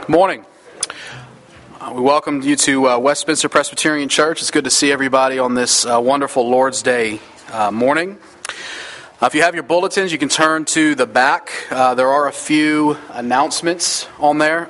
Morning. We welcome you to Westminster Presbyterian Church. It's good to see everybody on this wonderful Lord's Day morning. If you have your bulletins, you can turn to the back. There are a few announcements on there.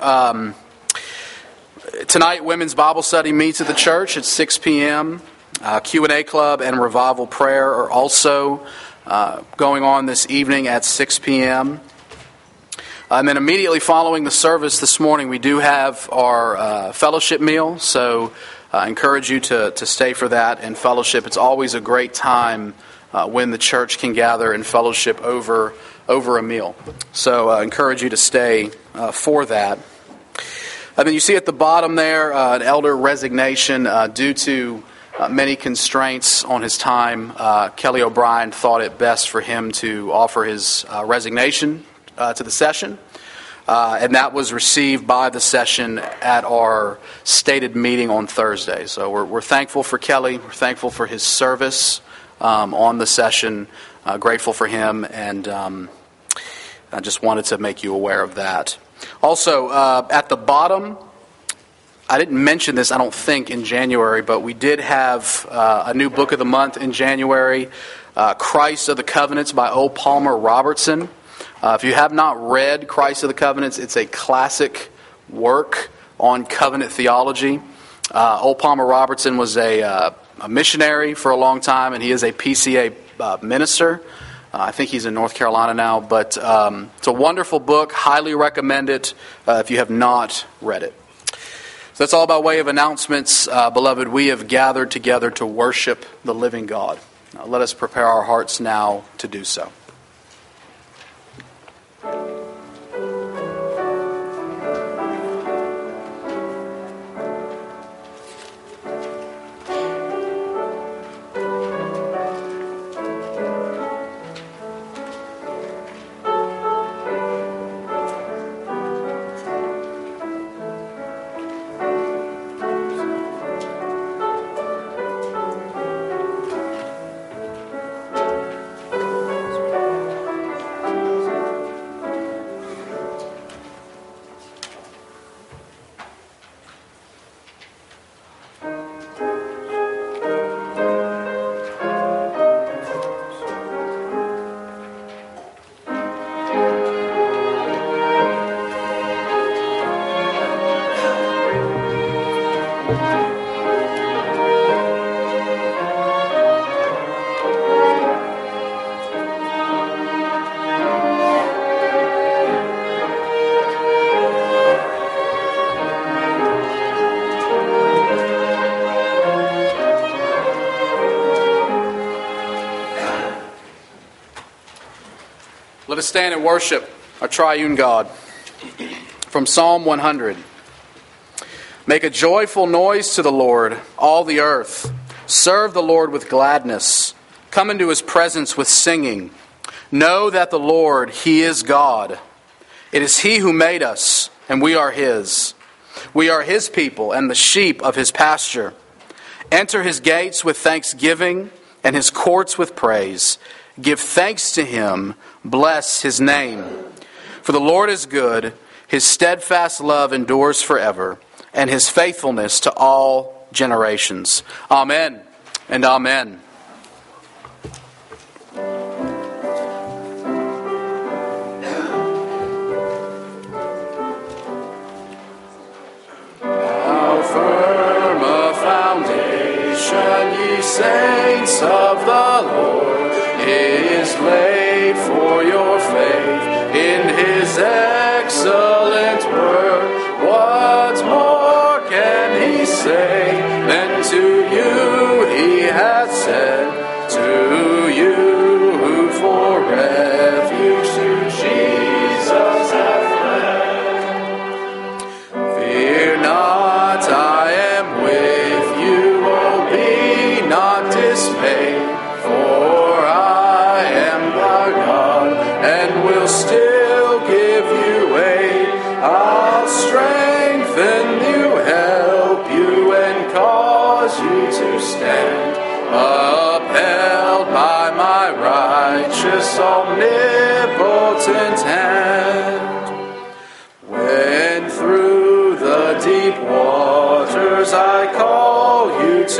Tonight, Women's Bible Study meets at the church at 6 p.m. Q&A Club and Revival Prayer are also going on this evening at 6 p.m. And then immediately following the service this morning, we do have our fellowship meal. So I encourage you to stay for that and fellowship. It's always a great time when the church can gather and fellowship over a meal. So I encourage you to stay for that. And then you see at the bottom there an elder resignation due to many constraints on his time. Kelly O'Brien thought it best for him to offer his resignation to the session, and that was received by the session at our stated meeting on Thursday. So we're thankful for Kelly. We're thankful for his service on the session. Grateful for him, and I just wanted to make you aware of that. Also, at the bottom, I didn't mention this, I don't think, in January, but we did have a new book of the month in January, Christ of the Covenants by O. Palmer Robertson. If you have not read Christ of the Covenants, it's a classic work on covenant theology. O. Palmer Robertson was a missionary for a long time, and he is a PCA minister. I think he's in North Carolina now, but it's a wonderful book. Highly recommend it if you have not read it. So that's all by way of announcements. Beloved, we have gathered together to worship the living God. Now, let us prepare our hearts now to do so. Let us stand and worship our triune God. From Psalm 100. Make a joyful noise to the Lord, all the earth. Serve the Lord with gladness. Come into his presence with singing. Know that the Lord, he is God. It is he who made us, and we are his. We are his people and the sheep of his pasture. Enter his gates with thanksgiving and his courts with praise. Give thanks to him. Bless his name. For the Lord is good. His steadfast love endures forever, and his faithfulness to all generations. Amen and amen. How firm a foundation, ye saints of the Lord, is laid for your faith in his excellent word. What more can he say than to you he hath said, to you who for refuge to Jesus have fled? Fear not, I am with you, oh be not dismayed, for I am thy God, and will still give you aid.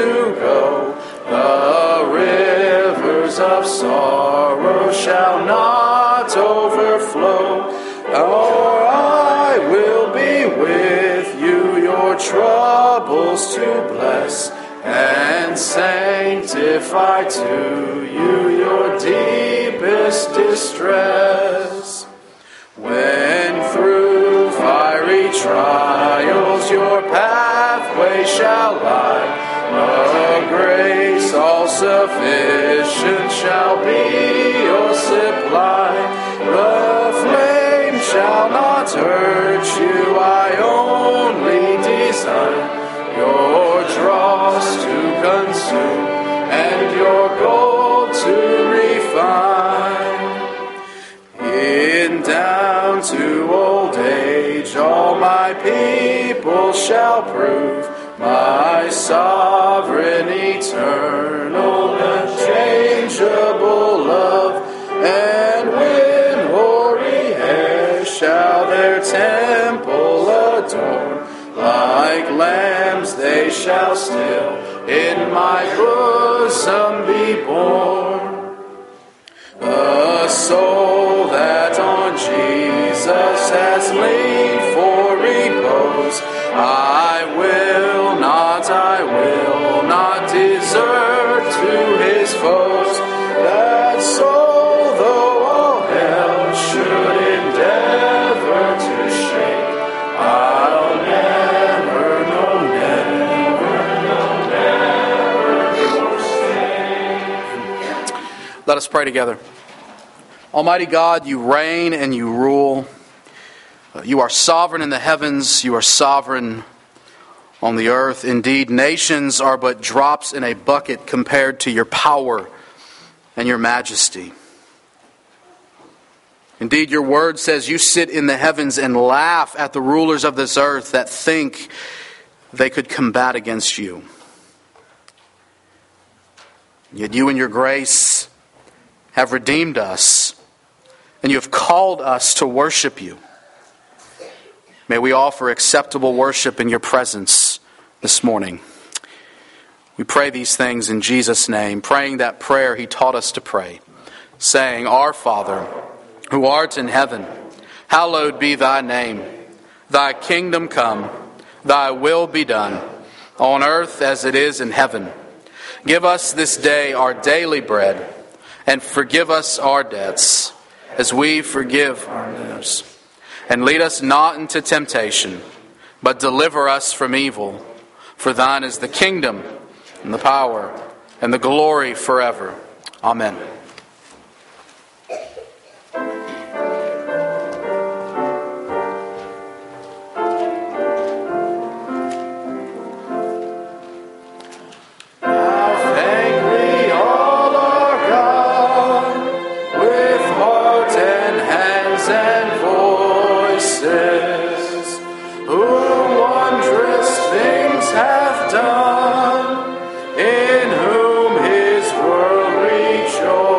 to go. The rivers of sorrow shall not overflow. Or I will be with you, your troubles to bless, and sanctify to you your deepest distress. When through fiery trials your pathway shall lie, a grace all sufficient shall be your supply. The flame shall not hurt you, I only desire your dross to consume and your gold to refine. In down to old age all my people shall prove my sovereign, eternal, unchangeable love. And when hoary hairs shall their temple adorn, like lambs they shall still in my bosom be born. A soul that on Jesus has leaned for repose, I will not desert to his foes. That soul, though all hell should endeavor to shake, I'll never forsake. Let us pray together. Almighty God, you reign and you rule. You are sovereign in the heavens. You are sovereign on the earth. Indeed, nations are but drops in a bucket compared to your power and your majesty. Indeed, your word says you sit in the heavens and laugh at the rulers of this earth that think they could combat against you. Yet you in your grace have redeemed us, and you have called us to worship you. May we offer acceptable worship in your presence this morning. We pray these things in Jesus' name, praying that prayer he taught us to pray, saying, Our Father, who art in heaven, hallowed be thy name. Thy kingdom come, thy will be done, on earth as it is in heaven. Give us this day our daily bread, and forgive us our debts, as we forgive our debtors. And lead us not into temptation, but deliver us from evil. For thine is the kingdom, and the power, and the glory forever. Amen. Done, in whom his world rejoices.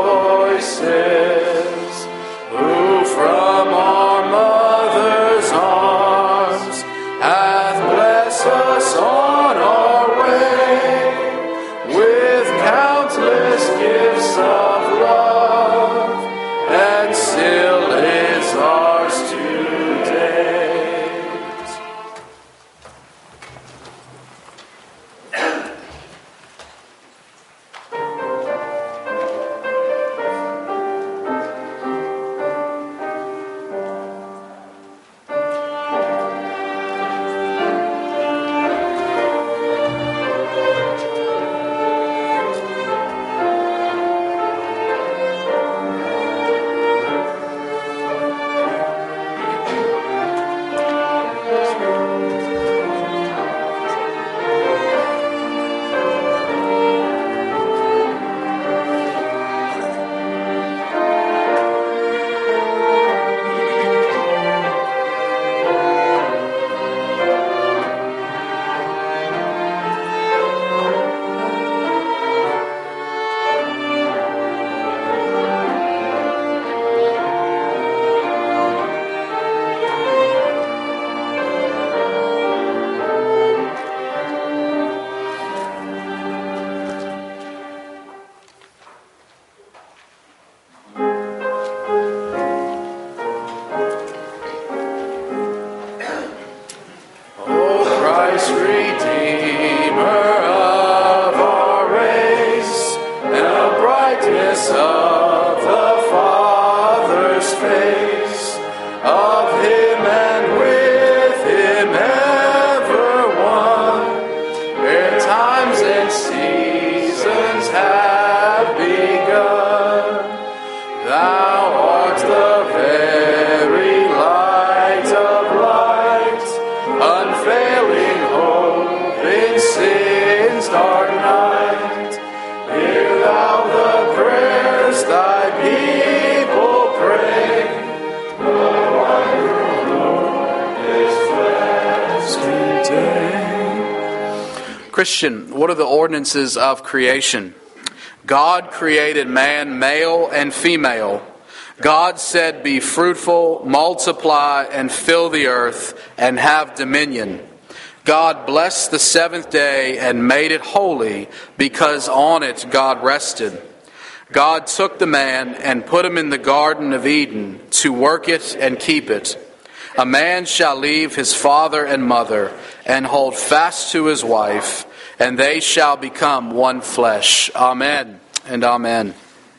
Christ, Redeemer of our race, and the brightness of the Father's face, of him and with him ever one, ere times and seasons have begun. Thou art the very light of light, unfailing hope in sin's dark night. Hear thou the prayers thy people pray. The wondrous Lord is blessed today. Christian, what are the ordinances of creation? God created man male and female. God said, "Be fruitful, multiply, and fill the earth, and have dominion." God blessed the seventh day and made it holy, because on it God rested. God took the man and put him in the Garden of Eden to work it and keep it. A man shall leave his father and mother and hold fast to his wife, and they shall become one flesh. Amen and amen.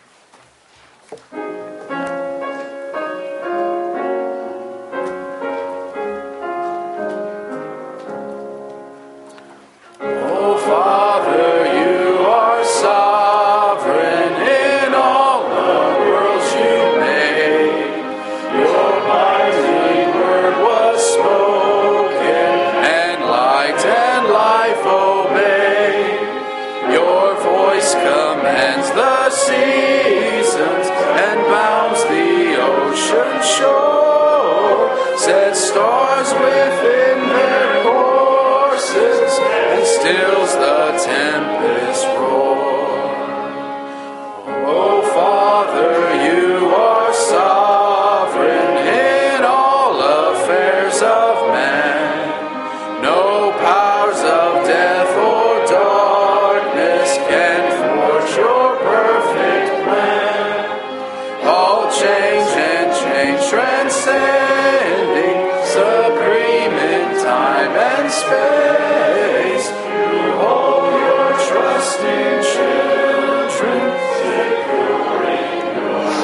Oh, Father, you are sovereign in all the worlds you made. Your mighty word was spoken, and light and life obeyed. Your voice commands the seasons and bounds the ocean shore. Set stars within their courses and stills the tempest roar. Oh, Father, you are sovereign in all affairs of man. No powers of death or darkness can thwart your perfect plan. All change and change transcending, supreme in time and space. You hold your trusting children, securing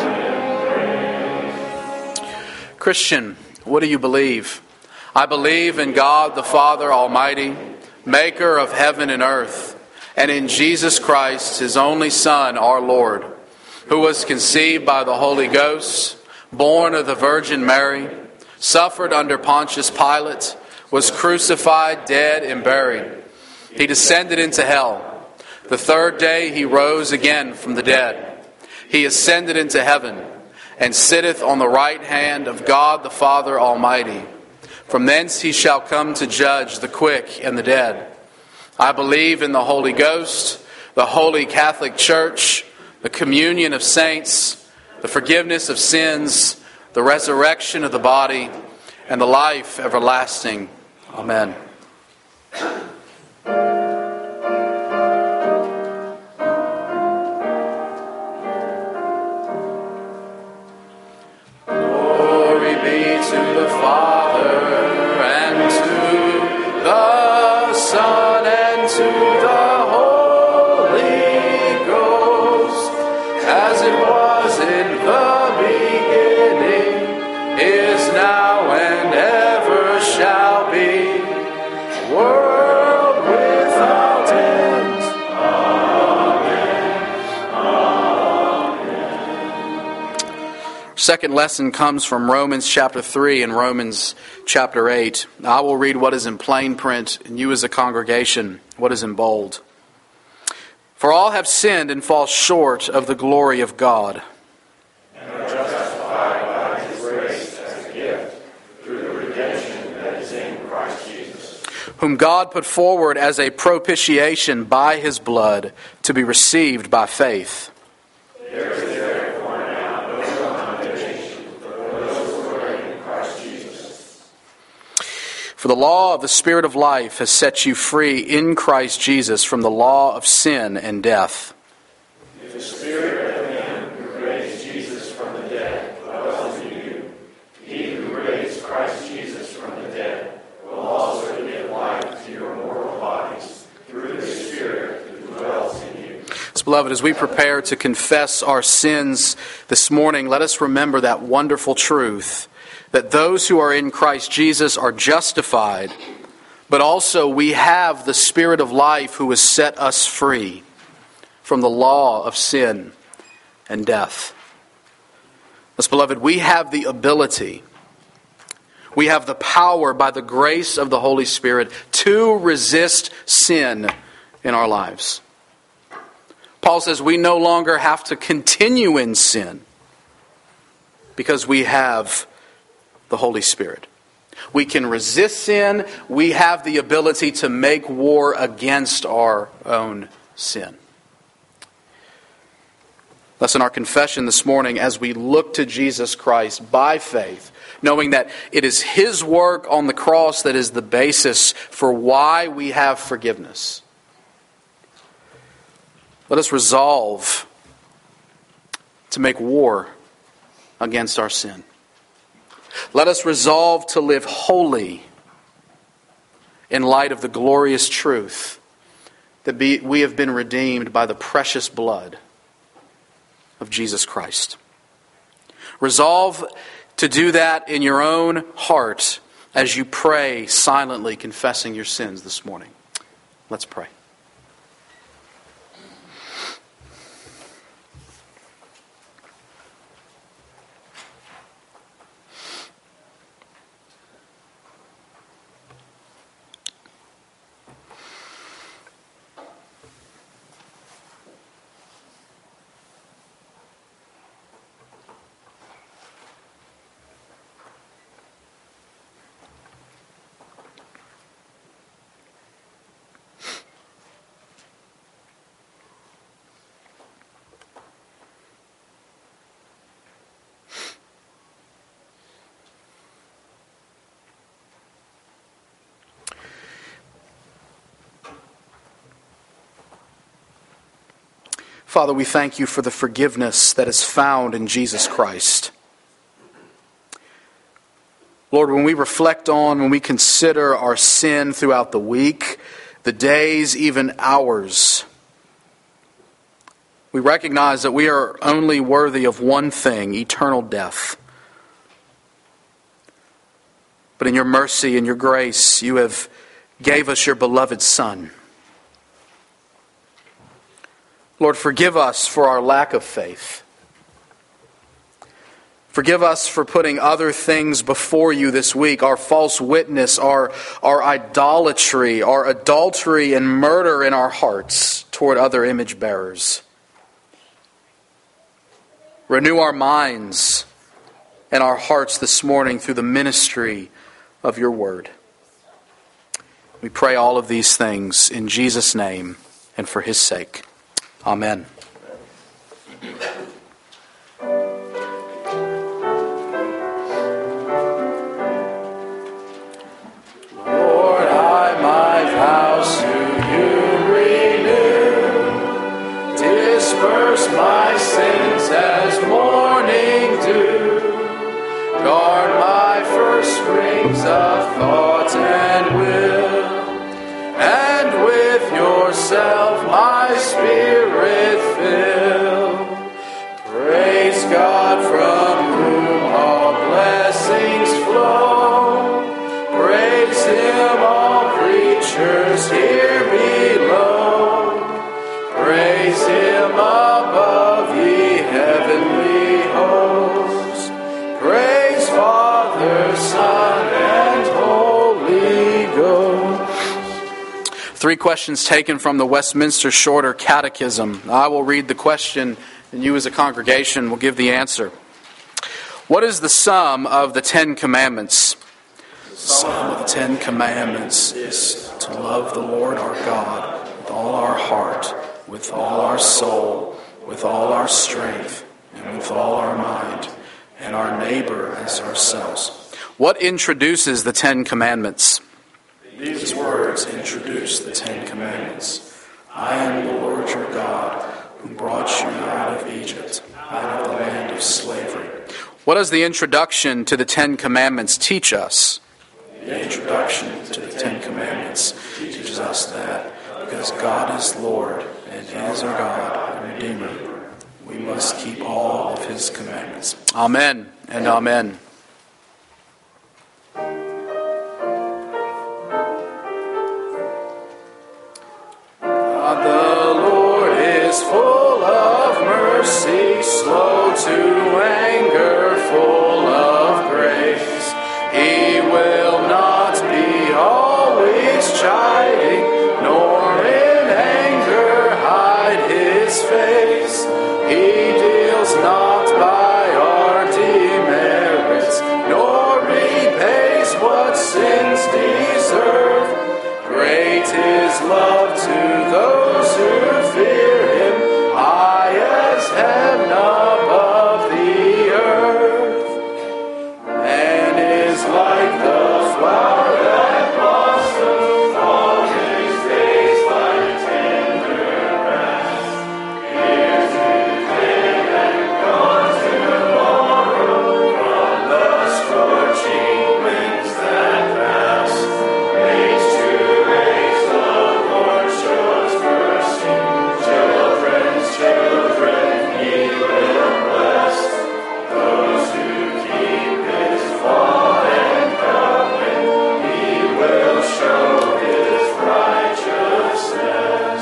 your embrace. Christian, what do you believe? I believe in God the Father Almighty, maker of heaven and earth, and in Jesus Christ, his only Son, our Lord, who was conceived by the Holy Ghost, born of the Virgin Mary, suffered under Pontius Pilate, was crucified, dead, and buried. He descended into hell. The third day he rose again from the dead. He ascended into heaven, and sitteth on the right hand of God the Father Almighty. From thence he shall come to judge the quick and the dead. I believe in the Holy Ghost, the Holy Catholic Church, the communion of saints, the forgiveness of sins, the resurrection of the body, and the life everlasting. Amen. Glory be to the Father, and to the Son, and to the Holy Ghost, as it was in the beginning, is now, and ever shall be, world without end. Amen. Second lesson comes from Romans chapter 3 and Romans chapter 8. I will read what is in plain print, and you as a congregation, what is in bold. For all have sinned and fall short of the glory of God, and are justified by his grace as a gift through the redemption that is in Christ Jesus, whom God put forward as a propitiation by his blood to be received by faith. There is therefore now no condemnation for those who are in Christ Jesus. For the law of the Spirit of life has set you free in Christ Jesus from the law of sin and death. If the Spirit of him who raised Jesus from the dead dwells in you, he who raised Christ Jesus from the dead will also give life to your Beloved, as we prepare to confess our sins this morning, let us remember that wonderful truth that those who are in Christ Jesus are justified, but also we have the Spirit of life who has set us free from the law of sin and death. Thus, beloved, we have the ability, we have the power by the grace of the Holy Spirit to resist sin in our lives. Paul says we no longer have to continue in sin because we have the Holy Spirit. We can resist sin. We have the ability to make war against our own sin. Thus, in our confession this morning, as we look to Jesus Christ by faith, knowing that it is His work on the cross that is the basis for why we have forgiveness, let us resolve to make war against our sin. Let us resolve to live holy in light of the glorious truth that we have been redeemed by the precious blood of Jesus Christ. Resolve to do that in your own heart as you pray silently, confessing your sins this morning. Let's pray. Father, we thank you for the forgiveness that is found in Jesus Christ. Lord, when we reflect on, when we consider our sin throughout the week, the days, even hours, we recognize that we are only worthy of one thing, eternal death. But in your mercy and your grace, you have gave us your beloved Son. Lord, forgive us for our lack of faith. Forgive us for putting other things before you this week, our false witness, our idolatry, our adultery and murder in our hearts toward other image bearers. Renew our minds and our hearts this morning through the ministry of your word. We pray all of these things in Jesus' name and for his sake. Amen. Lord, I my vows to you renew. Disperse my sins as morning dew. Guard my first springs of thought and will. And with yourself my spirit fill. Praise God from whom all blessings flow. Praise him all creatures here below. Praise him above ye heavenly hosts. Praise Father, Son, and Holy Ghost. 3 questions taken from the Westminster Shorter Catechism. I will read the question, and you as a congregation will give the answer. What is the sum of the 10 Commandments? The sum of the 10 Commandments is to love the Lord our God with all our heart, with all our soul, with all our strength, and with all our mind, and our neighbor as ourselves. What introduces the 10 Commandments? These words introduce the 10 Commandments. I am the Lord your God, who brought you out of Egypt, out of the land of slavery. What does the introduction to the 10 Commandments teach us? The introduction to the 10 Commandments teaches us that because God is Lord, and He is our God, and Redeemer. We must keep all of his commandments. Amen and amen. The Lord is full of mercy, slow to anger, full of grace. He will not be always chiding, nor in anger hide his face. He deals not by our demerits, nor repays what sins deserve. Great is love to those who fear him, high as heaven above the earth, and is like the flower that blossoms, all his days like tender grass. Here's today and gone tomorrow, from the scorching winds that pass. Age to age the Lord shows mercy, children's children he will bless. Those who keep his law and covenant, he will show his righteousness.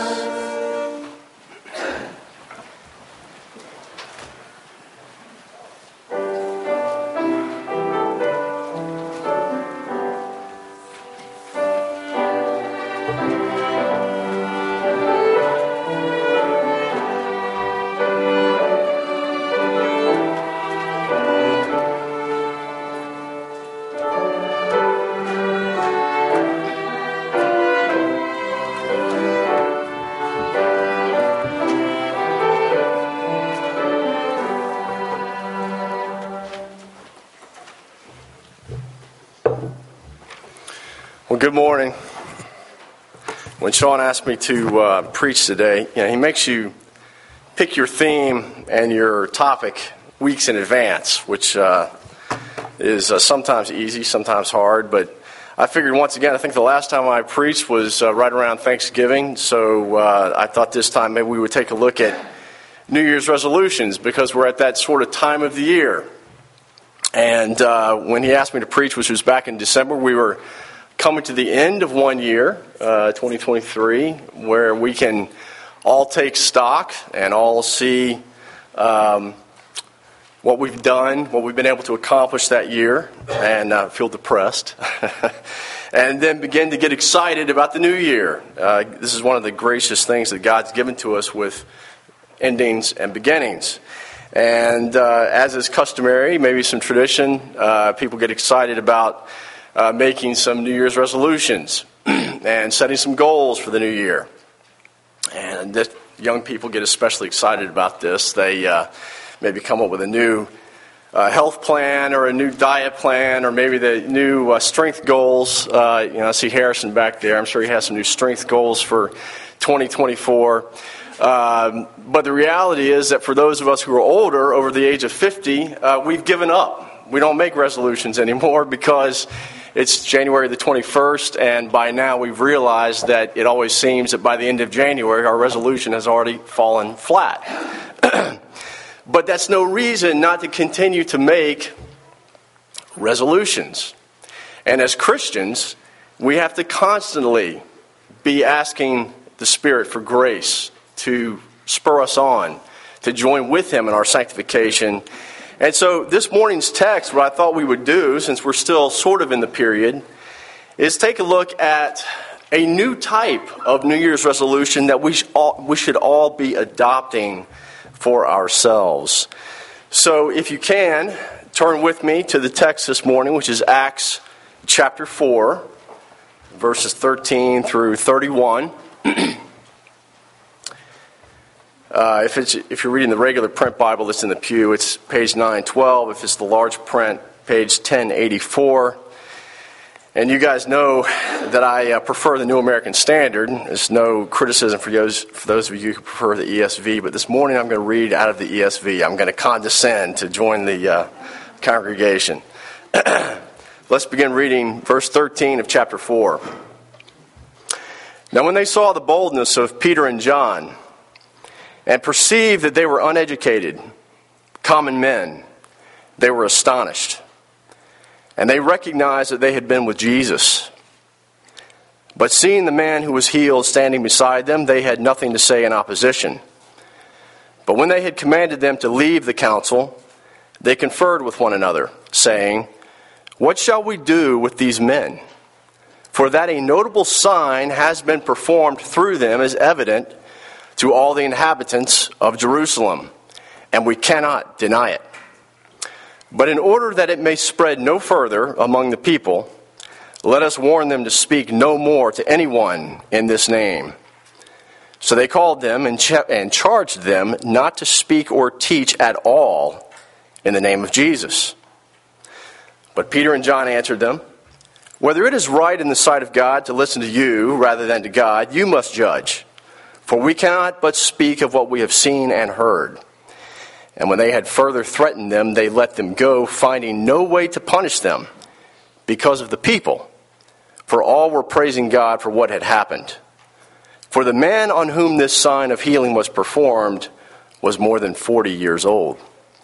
Well, good morning. When Sean asked me to preach today, he makes you pick your theme and your topic weeks in advance, which is sometimes easy, sometimes hard. But I figured once again, I think the last time I preached was right around Thanksgiving, so I thought this time maybe we would take a look at New Year's resolutions, because we're at that sort of time of the year. And when he asked me to preach, which was back in December, we were coming to the end of one year, 2023, where we can all take stock and all see what we've done, what we've been able to accomplish that year, and feel depressed. And then begin to get excited about the new year. This is one of the gracious things that God's given to us with endings and beginnings. And as is customary, maybe some tradition, people get excited about making some New Year's resolutions and setting some goals for the new year. And young people get especially excited about this. They maybe come up with a new health plan or a new diet plan, or maybe the new strength goals. I see Harrison back there. I'm sure he has some new strength goals for 2024. But the reality is that for those of us who are older, over the age of 50, we've given up. We don't make resolutions anymore because it's January the 21st, and by now we've realized that it always seems that by the end of January, our resolution has already fallen flat. But that's no reason not to continue to make resolutions. And as Christians, we have to constantly be asking the Spirit for grace to spur us on, to join with Him in our sanctification. And so this morning's text, what I thought we would do, since we're still sort of in the period, is take a look at a new type of New Year's resolution that we should all be adopting for ourselves. So if you can, turn with me to the text this morning, which is Acts chapter 4, verses 13 through 31. If you're reading the regular print Bible that's in the pew, it's page 912. If it's the large print, page 1084. And you guys know that I prefer the New American Standard. There's no criticism for those of you who prefer the ESV, but this morning I'm going to read out of the ESV. I'm going to condescend to join the congregation. Let's begin reading verse 13 of chapter 4. Now when they saw the boldness of Peter and John, and perceived that they were uneducated, common men, they were astonished. And they recognized that they had been with Jesus. But seeing the man who was healed standing beside them, they had nothing to say in opposition. But when they had commanded them to leave the council, they conferred with one another, saying, "What shall we do with these men? For that a notable sign has been performed through them is evident to all the inhabitants of Jerusalem, and we cannot deny it. But in order that it may spread no further among the people, let us warn them to speak no more to anyone in this name." So they called them and charged them not to speak or teach at all in the name of Jesus. But Peter and John answered them, "Whether it is right in the sight of God to listen to you rather than to God, you must judge. For we cannot but speak of what we have seen and heard." And when they had further threatened them, they let them go, finding no way to punish them because of the people. For all were praising God for what had happened. For the man on whom this sign of healing was performed was more than 40 years old.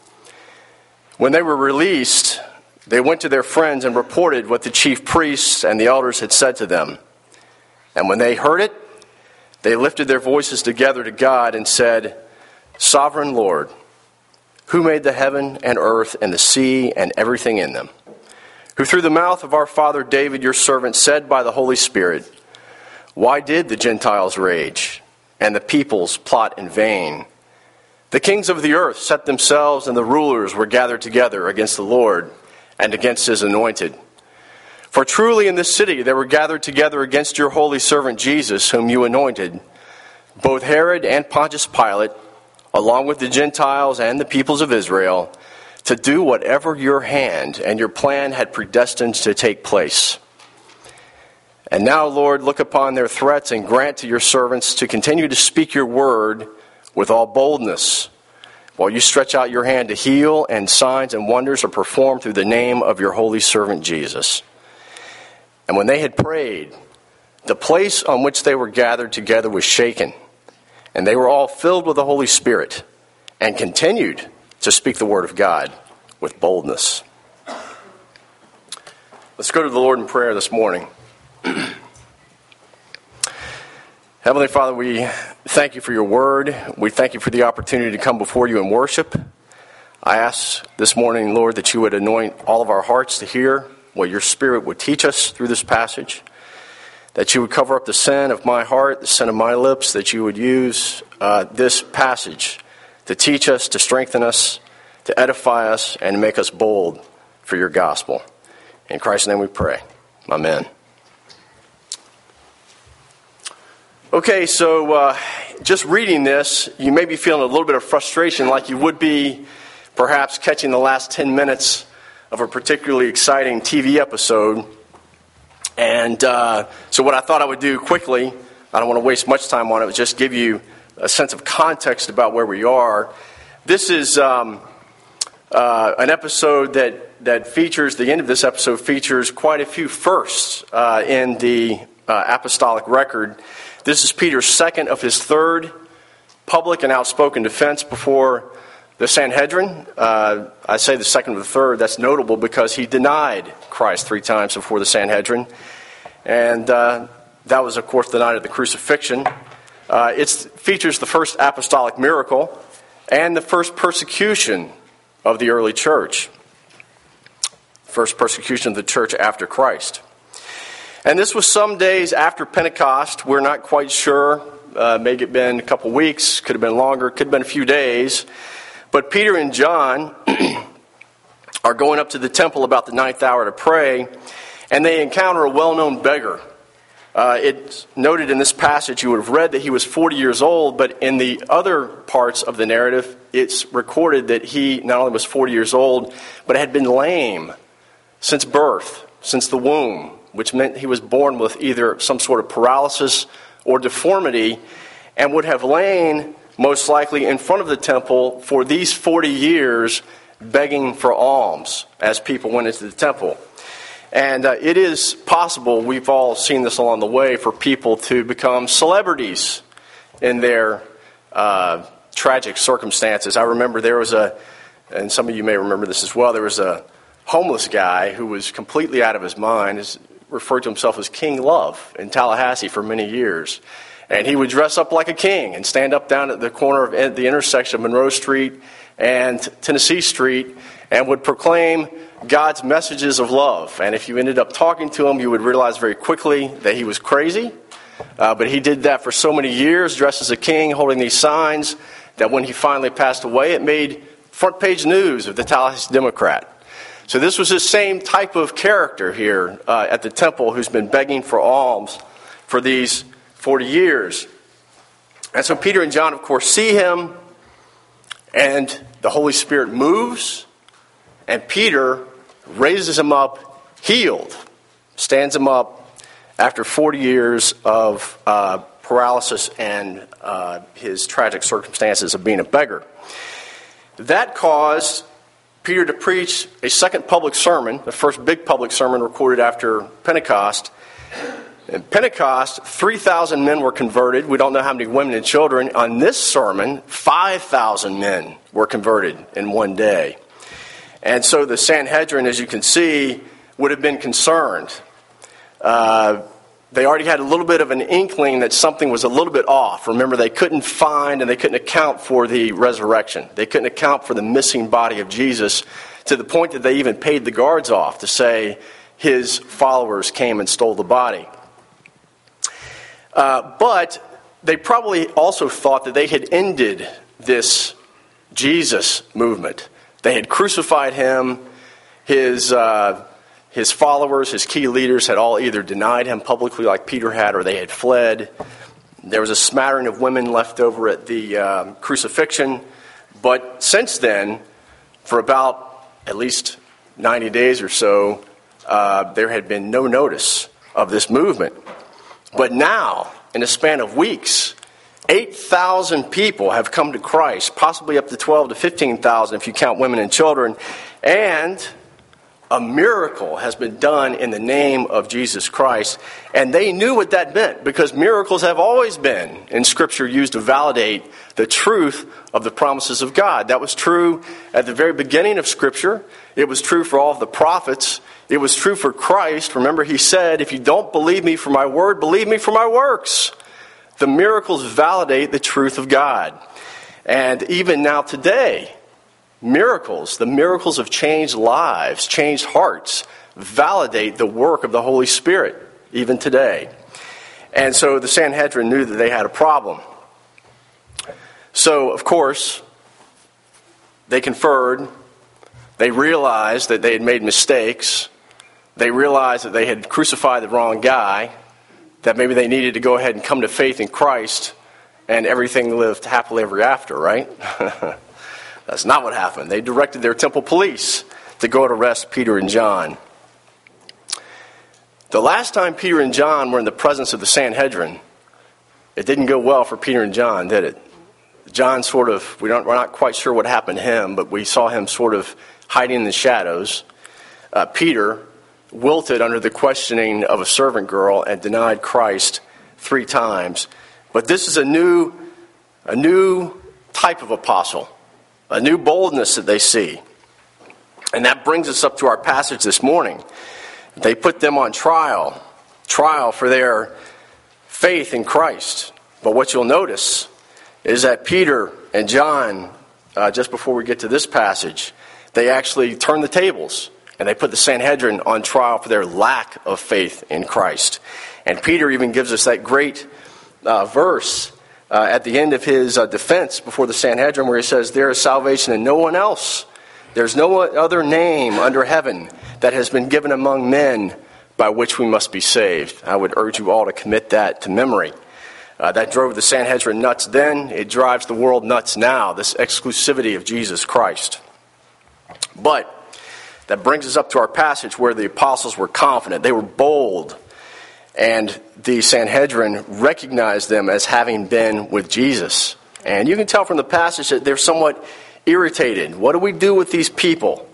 When they were released, they went to their friends and reported what the chief priests and the elders had said to them. And when they heard it, they lifted their voices together to God and said, "Sovereign Lord, who made the heaven and earth and the sea and everything in them, who through the mouth of our father David, your servant, said by the Holy Spirit, why did the Gentiles rage and the peoples plot in vain? The kings of the earth set themselves and the rulers were gathered together against the Lord and against his anointed. For truly in this city they were gathered together against your holy servant Jesus, whom you anointed, both Herod and Pontius Pilate, along with the Gentiles and the peoples of Israel, to do whatever your hand and your plan had predestined to take place. And now, Lord, look upon their threats and grant to your servants to continue to speak your word with all boldness, while you stretch out your hand to heal, and signs and wonders are performed through the name of your holy servant Jesus." And when they had prayed, the place on which they were gathered together was shaken, and they were all filled with the Holy Spirit, and continued to speak the word of God with boldness. Let's go to the Lord in prayer this morning. Heavenly Father, we thank you for your word. We thank you for the opportunity to come before you and worship. I ask this morning, Lord, that you would anoint all of our hearts to hear what your Spirit would teach us through this passage, that you would cover up the sin of my heart, the sin of my lips, that you would use this passage to teach us, to strengthen us, to edify us, and to make us bold for your gospel. In Christ's name we pray. Amen. Okay, so just reading this, you may be feeling a little bit of frustration, like you would be perhaps catching the last 10 minutes of a particularly exciting TV episode. And so what I thought I would do quickly, I don't want to waste much time on it, but just give you a sense of context about where we are. This is an episode that features, the end of this episode features quite a few firsts in the apostolic record. This is Peter's second of his third public and outspoken defense before the Sanhedrin. I say the second of the third. That's notable because he denied Christ 3 times before the Sanhedrin. And that was, of course, the night of the crucifixion. It features the first apostolic miracle and the first persecution of the early church. First persecution of the church after Christ. And this was some days after Pentecost. We're not quite sure. May have been a couple weeks, could have been longer, could have been a few days. But Peter and John are going up to the temple about the 9th hour to pray, and they encounter a well-known beggar. It's noted in this passage, you would have read that he was 40 years old, but in the other parts of the narrative, it's recorded that he not only was 40 years old, but had been lame since birth, since the womb, which meant he was born with either some sort of paralysis or deformity, and would have lain most likely in front of the temple for these 40 years begging for alms as people went into the temple. And it is possible, we've all seen this along the way, for people to become celebrities in their tragic circumstances. I remember there was and some of you may remember this as well, there was a homeless guy who was completely out of his mind, referred to himself as King Love in Tallahassee for many years. And he would dress up like a king and stand up down at the corner of the intersection of Monroe Street and Tennessee Street and would proclaim God's messages of love. And if you ended up talking to him, you would realize very quickly that he was crazy. But he did that for so many years, dressed as a king, holding these signs, that when he finally passed away, it made front page news of the Tallahassee Democrat. So this was the same type of character here at the temple who's been begging for alms for these 40 years. And so Peter and John, of course, see him, and the Holy Spirit moves, and Peter raises him up healed, stands him up after 40 years of paralysis and his tragic circumstances of being a beggar. That caused Peter to preach a second public sermon, the first big public sermon recorded after Pentecost. In Pentecost, 3,000 men were converted. We don't know how many women and children. On this sermon, 5,000 men were converted in one day. And so the Sanhedrin, as you can see, would have been concerned. They already had a little bit of an inkling that something was a little bit off. Remember, they couldn't find and they couldn't account for the resurrection. They couldn't account for the missing body of Jesus, to the point that they even paid the guards off to say his followers came and stole the body. But they probably also thought that they had ended this Jesus movement. They had crucified him. His followers, his key leaders, had all either denied him publicly like Peter had, or they had fled. There was a smattering of women left over at the crucifixion. But since then, for about at least 90 days or so, there had been no notice of this movement. But now, in a span of weeks, 8,000 people have come to Christ, possibly up to 12 to 15,000 if you count women and children, and a miracle has been done in the name of Jesus Christ. And they knew what that meant, because miracles have always been, in Scripture, used to validate the truth of the promises of God. That was true at the very beginning of Scripture. It was true for all of the prophets. It was true for Christ. Remember, he said, if you don't believe me for my word, believe me for my works. The miracles validate the truth of God. And even now today, miracles, the miracles of changed lives, changed hearts, validate the work of the Holy Spirit, even today. And so the Sanhedrin knew that they had a problem. So, of course, they conferred. They realized that they had made mistakes. They realized that they had crucified the wrong guy, that maybe they needed to go ahead and come to faith in Christ, and everything lived happily ever after, right? That's not what happened. They directed their temple police to go to arrest Peter and John. The last time Peter and John were in the presence of the Sanhedrin, it didn't go well for Peter and John, did it? John we're not quite sure what happened to him, but we saw him sort of hiding in the shadows. Peter wilted under the questioning of a servant girl and denied Christ 3 times. But this is a new type of apostle, a new boldness that they see. And that brings us up to our passage this morning. They put them on trial for their faith in Christ. But what you'll notice is that Peter and John, just before we get to this passage, they actually turn the tables. And they put the Sanhedrin on trial for their lack of faith in Christ. And Peter even gives us that great verse at the end of his defense before the Sanhedrin, where he says, there is salvation in no one else. There's no other name under heaven that has been given among men by which we must be saved. I would urge you all to commit that to memory. That drove the Sanhedrin nuts then. It drives the world nuts now, this exclusivity of Jesus Christ. But that brings us up to our passage where the apostles were confident. They were bold. And the Sanhedrin recognized them as having been with Jesus. And you can tell from the passage that they're somewhat irritated. What do we do with these people?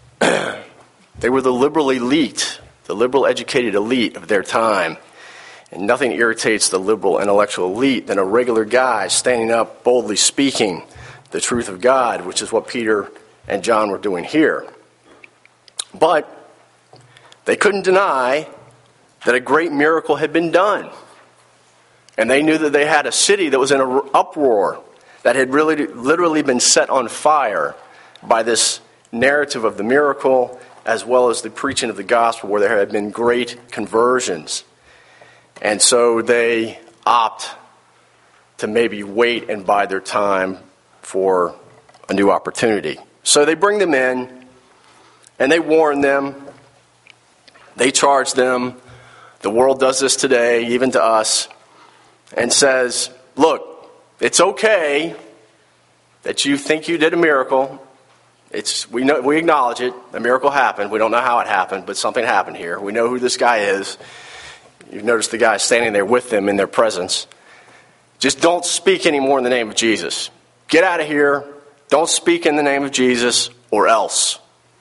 They were the liberal elite, the liberal educated elite of their time. And nothing irritates the liberal intellectual elite than a regular guy standing up boldly speaking the truth of God, which is what Peter and John were doing here. But they couldn't deny that a great miracle had been done. And they knew that they had a city that was in an uproar, that had really literally been set on fire by this narrative of the miracle, as well as the preaching of the gospel, where there had been great conversions. And so they opt to maybe wait and bide their time for a new opportunity. So they bring them in, and they warn them. They charge them. The world does this today, even to us, and says, look, it's okay that you think you did a miracle. We acknowledge it. A miracle happened. We don't know how it happened, but something happened here. We know who this guy is. You've noticed the guy standing there with them in their presence. Just don't speak anymore in the name of Jesus. Get out of here. Don't speak in the name of Jesus, or else.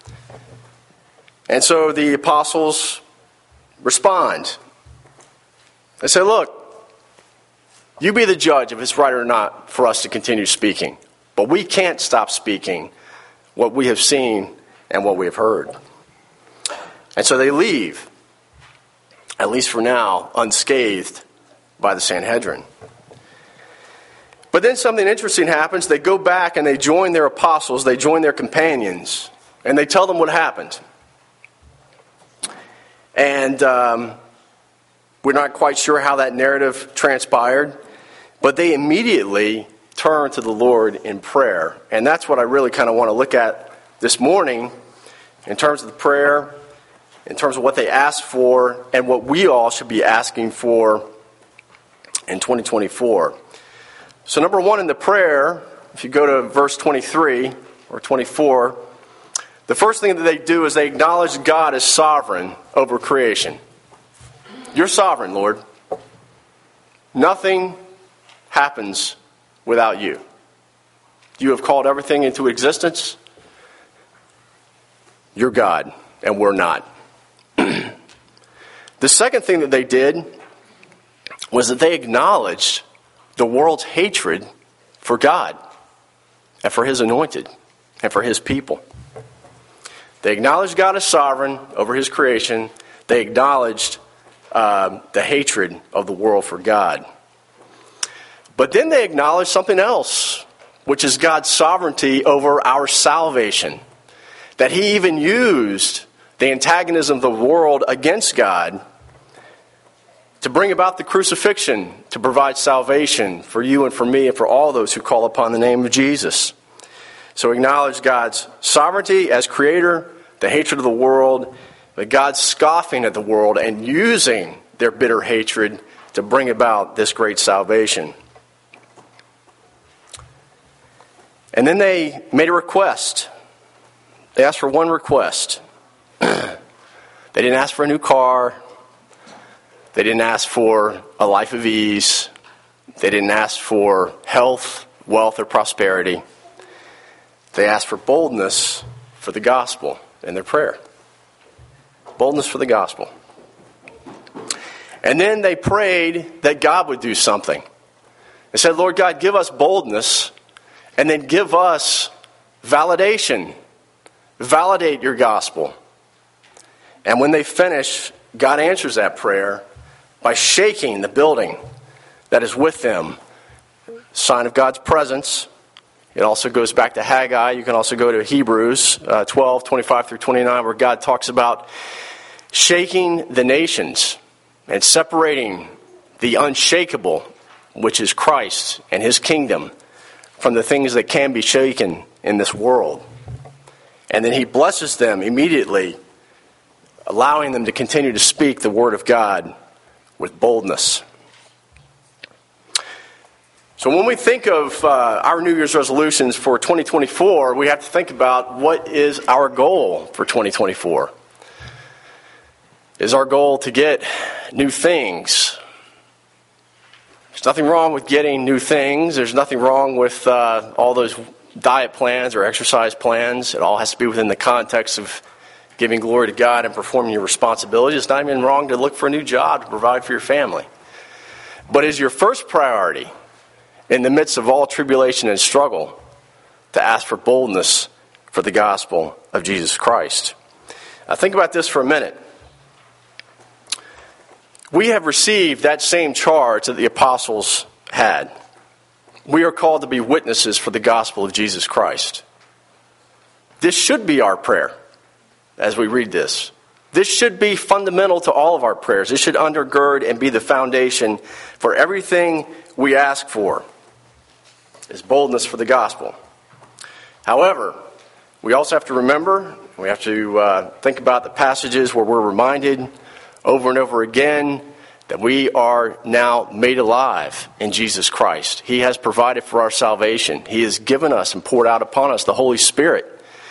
And so the apostles respond. They say, look, you be the judge if it's right or not for us to continue speaking. But we can't stop speaking what we have seen and what we have heard. And so they leave, at least for now, unscathed by the Sanhedrin. But then something interesting happens. They go back and they join their apostles, they join their companions, and they tell them what happened. And we're not quite sure how that narrative transpired, but they immediately turn to the Lord in prayer. And that's what I really kind of want to look at this morning in terms of the prayer, in terms of what they asked for, and what we all should be asking for in 2024. So number one in the prayer, if you go to verse 23 or 24, the first thing that they do is they acknowledge God as sovereign over creation. You're sovereign, Lord. Nothing happens without you. You have called everything into existence. You're God, and we're not. The second thing that they did was that they acknowledged the world's hatred for God and for His anointed and for His people. They acknowledged God as sovereign over His creation. They acknowledged the hatred of the world for God. But then they acknowledged something else, which is God's sovereignty over our salvation. That He even used the antagonism of the world against God to bring about the crucifixion, to provide salvation for you and for me and for all those who call upon the name of Jesus. So acknowledge God's sovereignty as creator, the hatred of the world, but God's scoffing at the world and using their bitter hatred to bring about this great salvation. And then they made a request. They asked for one request. They didn't ask for a new car. They didn't ask for a life of ease. They didn't ask for health, wealth, or prosperity. They asked for boldness for the gospel in their prayer. Boldness for the gospel. And then they prayed that God would do something. They said, Lord God, give us boldness, and then give us validation. Validate your gospel. And when they finish, God answers that prayer by shaking the building that is with them. Sign of God's presence. It also goes back to Haggai. You can also go to Hebrews 12, 25 through 29, where God talks about shaking the nations and separating the unshakable, which is Christ and His kingdom, from the things that can be shaken in this world. And then He blesses them immediately, allowing them to continue to speak the word of God with boldness. So when we think of our New Year's resolutions for 2024, we have to think about what is our goal for 2024. Is our goal to get new things? There's nothing wrong with getting new things. There's nothing wrong with all those diet plans or exercise plans. It all has to be within the context of giving glory to God and performing your responsibilities. It's not even wrong to look for a new job to provide for your family. But is your first priority, in the midst of all tribulation and struggle, to ask for boldness for the gospel of Jesus Christ? Now think about this for a minute. We have received that same charge that the apostles had. We are called to be witnesses for the gospel of Jesus Christ. This should be our prayer as we read this. This should be fundamental to all of our prayers. This should undergird and be the foundation for everything we ask for, is boldness for the gospel. However, we also have to remember, we have to think about the passages where we're reminded over and over again that we are now made alive in Jesus Christ. He has provided for our salvation. He has given us and poured out upon us the Holy Spirit.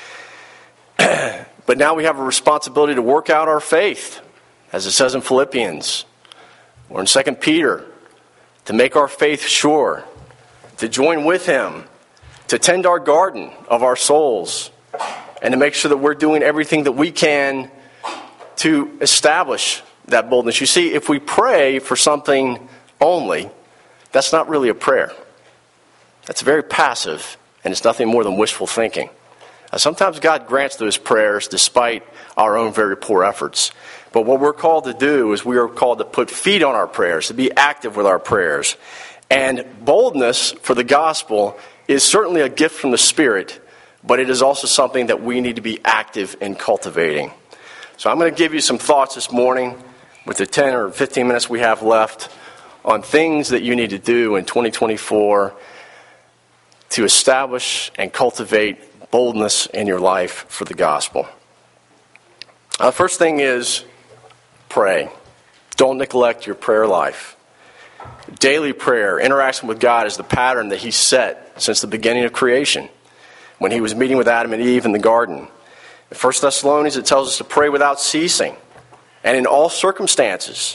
But now we have a responsibility to work out our faith, as it says in Philippians or in 2 Peter, to make our faith sure, to join with Him, to tend our garden of our souls, and to make sure that we're doing everything that we can to establish that boldness. You see, if we pray for something only, that's not really a prayer. That's very passive, and it's nothing more than wishful thinking. Sometimes God grants those prayers despite our own very poor efforts. But what we're called to do is we are called to put feet on our prayers, to be active with our prayers. And boldness for the gospel is certainly a gift from the Spirit, but it is also something that we need to be active in cultivating. So I'm going to give you some thoughts this morning with the 10 or 15 minutes we have left on things that you need to do in 2024 to establish and cultivate boldness in your life for the gospel. The first thing is pray. Don't neglect your prayer life. Daily prayer, interaction with God, is the pattern that He set since the beginning of creation, when He was meeting with Adam and Eve in the garden. In 1 Thessalonians, it tells us to pray without ceasing and in all circumstances.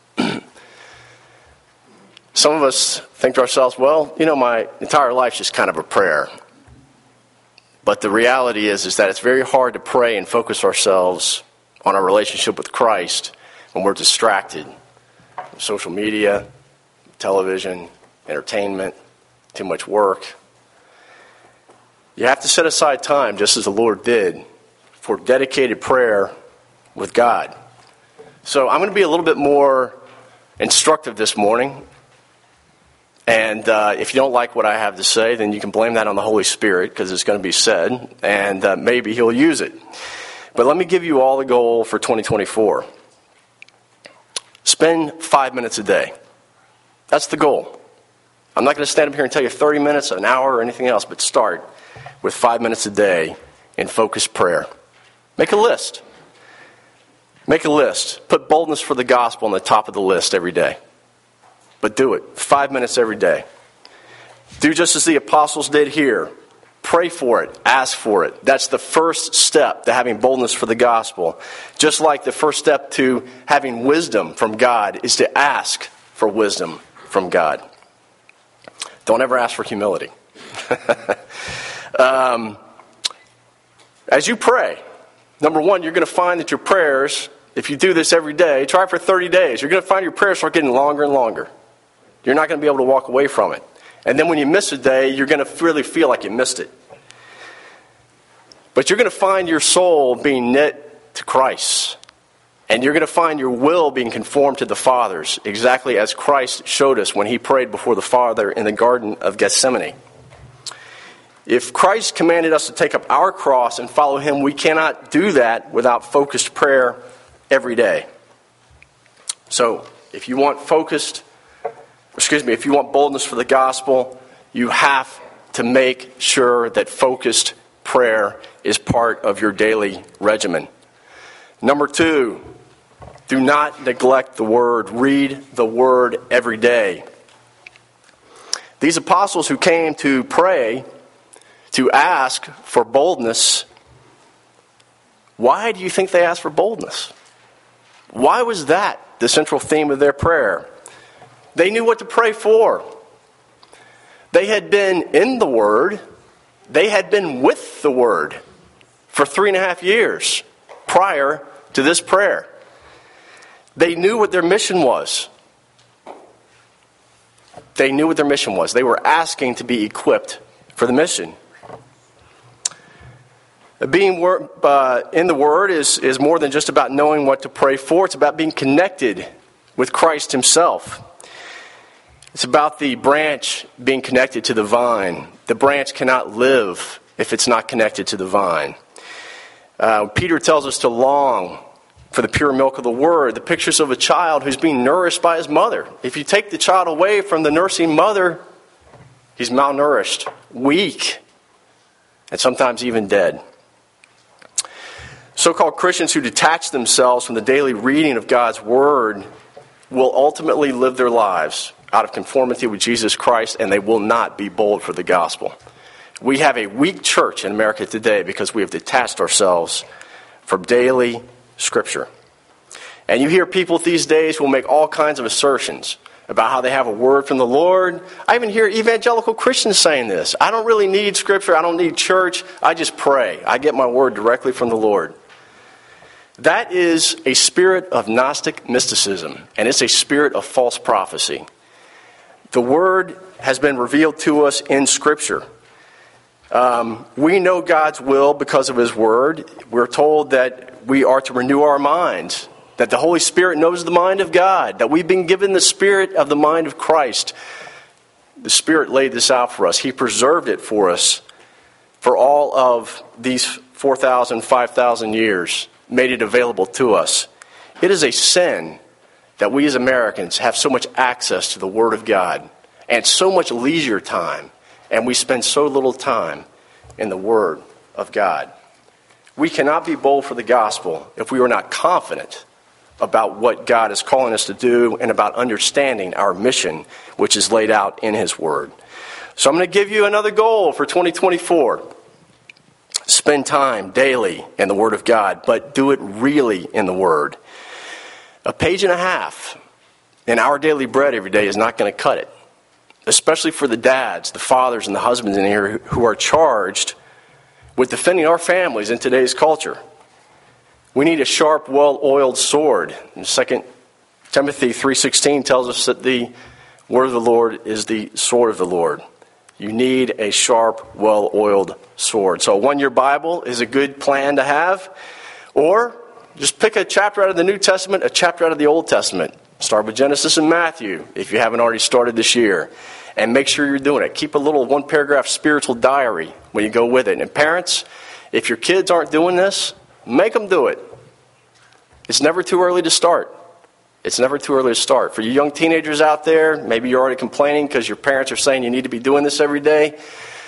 Some of us think to ourselves, well, my entire life's just kind of a prayer. But the reality is that it's very hard to pray and focus ourselves on our relationship with Christ when we're distracted. Social media, television, entertainment, too much work. You have to set aside time, just as the Lord did, for dedicated prayer with God. So I'm going to be a little bit more instructive this morning. And if you don't like what I have to say, then you can blame that on the Holy Spirit, because it's going to be said, and maybe He'll use it. But let me give you all the goal for 2024. Spend 5 minutes a day. That's the goal. I'm not going to stand up here and tell you 30 minutes, an hour, or anything else, but start with 5 minutes a day in focused prayer. Make a list. Make a list. Put boldness for the gospel on the top of the list every day. But do it. 5 minutes every day. Do just as the apostles did here. Pray for it. Ask for it. That's the first step to having boldness for the gospel. Just like the first step to having wisdom from God is to ask for wisdom from God. Don't ever ask for humility. As you pray, number one, you're going to find that your prayers, if you do this every day, try it for 30 days, you're going to find your prayers start getting longer and longer. You're not going to be able to walk away from it. And then when you miss a day, you're going to really feel like you missed it. But you're going to find your soul being knit to Christ. And you're going to find your will being conformed to the Father's, exactly as Christ showed us when He prayed before the Father in the Garden of Gethsemane. If Christ commanded us to take up our cross and follow Him, we cannot do that without focused prayer every day. So, if you want boldness for the gospel, you have to make sure that focused prayer is part of your daily regimen. Number 2, do not neglect the Word. Read the Word every day. These apostles who came to pray, to ask for boldness, why do you think they asked for boldness? Why was that the central theme of their prayer? They knew what to pray for. They had been in the Word. They had been with the Word for 3.5 years prior to this prayer. They knew what their mission was. They knew what their mission was. They were asking to be equipped for the mission. Being in the Word is more than just about knowing what to pray for. It's about being connected with Christ himself. It's about the branch being connected to the vine. The branch cannot live if it's not connected to the vine. Peter tells us to long for the pure milk of the Word, the pictures of a child who's being nourished by his mother. If you take the child away from the nursing mother, he's malnourished, weak, and sometimes even dead. So-called Christians who detach themselves from the daily reading of God's Word will ultimately live their lives out of conformity with Jesus Christ, and they will not be bold for the gospel. We have a weak church in America today because we have detached ourselves from daily Scripture. And you hear people these days who will make all kinds of assertions about how they have a word from the Lord. I even hear evangelical Christians saying this. I don't really need Scripture. I don't need church. I just pray. I get my word directly from the Lord. That is a spirit of Gnostic mysticism, and it's a spirit of false prophecy. The Word has been revealed to us in Scripture. We know God's will because of His Word. We're told that we are to renew our minds, that the Holy Spirit knows the mind of God, that we've been given the spirit of the mind of Christ. The Spirit laid this out for us. He preserved it for us for all of these 4,000, 5,000 years, made it available to us. It is a sin that we as Americans have so much access to the Word of God and so much leisure time, and we spend so little time in the Word of God. We cannot be bold for the gospel if we are not confident about what God is calling us to do and about understanding our mission, which is laid out in His Word. So I'm going to give you another goal for 2024. Spend time daily in the Word of God, but do it really in the Word. A page and a half in our daily bread every day is not going to cut it, especially for the dads, the fathers, and the husbands in here who are charged with defending our families in today's culture. We need a sharp, well-oiled sword. And 2 Timothy 3:16 tells us that the word of the Lord is the sword of the Lord. You need a sharp, well-oiled sword. So a one-year Bible is a good plan to have. Or just pick a chapter out of the New Testament, a chapter out of the Old Testament. Start with Genesis and Matthew if you haven't already started this year. And make sure you're doing it. Keep a little one-paragraph spiritual diary when you go with it. And parents, if your kids aren't doing this, make them do it. It's never too early to start. It's never too early to start. For you young teenagers out there, maybe you're already complaining because your parents are saying you need to be doing this every day.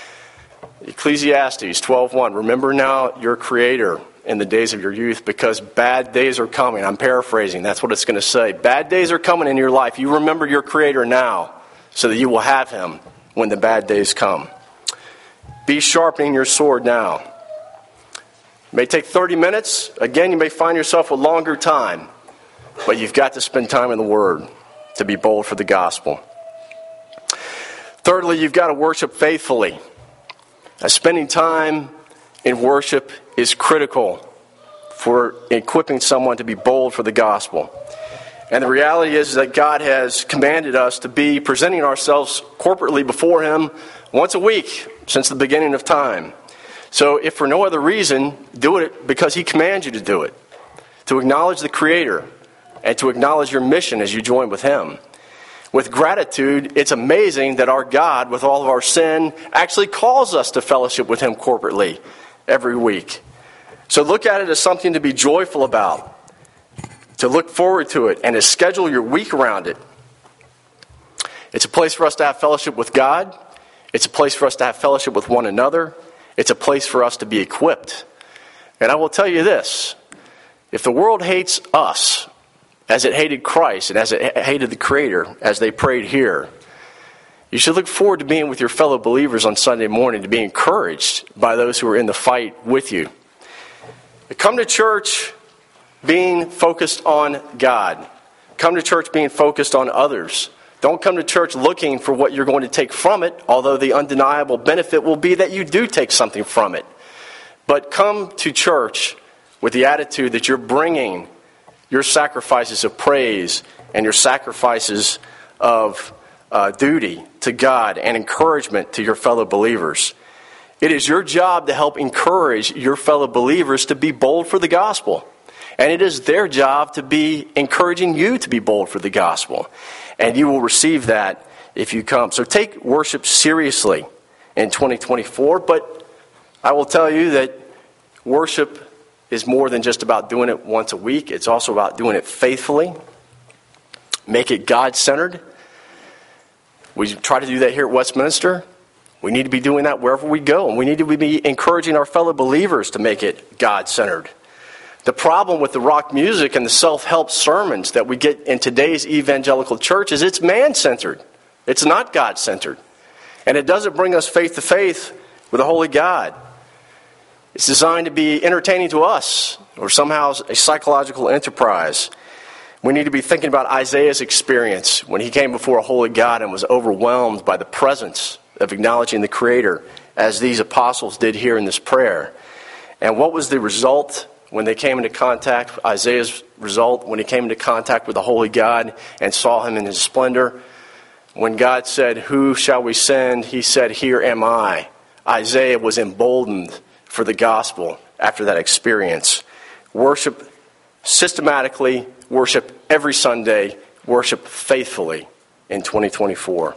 Ecclesiastes 12:1, remember now your Creator in the days of your youth because bad days are coming. I'm paraphrasing. That's what it's going to say. Bad days are coming in your life. You remember your Creator now so that you will have Him when the bad days come. Be sharpening your sword now. It may take 30 minutes. Again, you may find yourself with longer time. But you've got to spend time in the Word to be bold for the gospel. Thirdly, you've got to worship faithfully. Spending time in worship is critical for equipping someone to be bold for the gospel. And the reality is that God has commanded us to be presenting ourselves corporately before Him once a week since the beginning of time. So if for no other reason, do it because He commands you to do it. To acknowledge the Creator and to acknowledge your mission as you join with Him. With gratitude, it's amazing that our God, with all of our sin, actually calls us to fellowship with Him corporately every week. So look at it as something to be joyful about, to look forward to it, and to schedule your week around it. It's a place for us to have fellowship with God. It's a place for us to have fellowship with one another. It's a place for us to be equipped. And I will tell you this, if the world hates us, as it hated Christ and as it hated the Creator, as they prayed here, you should look forward to being with your fellow believers on Sunday morning, to be encouraged by those who are in the fight with you. Come to church being focused on God. Come to church being focused on others. Don't come to church looking for what you're going to take from it, although the undeniable benefit will be that you do take something from it. But come to church with the attitude that you're bringing your sacrifices of praise and your sacrifices of duty to God and encouragement to your fellow believers. It is your job to help encourage your fellow believers to be bold for the gospel. And it is their job to be encouraging you to be bold for the gospel. And you will receive that if you come. So take worship seriously in 2024. But I will tell you that worship is more than just about doing it once a week. It's also about doing it faithfully. Make it God-centered. We try to do that here at Westminster. We need to be doing that wherever we go. And we need to be encouraging our fellow believers to make it God-centered. The problem with the rock music and the self-help sermons that we get in today's evangelical church is it's man-centered. It's not God-centered. And it doesn't bring us faith to faith with a holy God. It's designed to be entertaining to us or somehow a psychological enterprise. We need to be thinking about Isaiah's experience when he came before a holy God and was overwhelmed by the presence of acknowledging the Creator, as these apostles did here in this prayer. And what was the result when they came into contact, Isaiah's result, when he came into contact with the holy God and saw him in his splendor? When God said, "Who shall we send?" he said, "Here am I." Isaiah was emboldened for the gospel after that experience. Worship systematically, worship every Sunday, worship faithfully in 2024.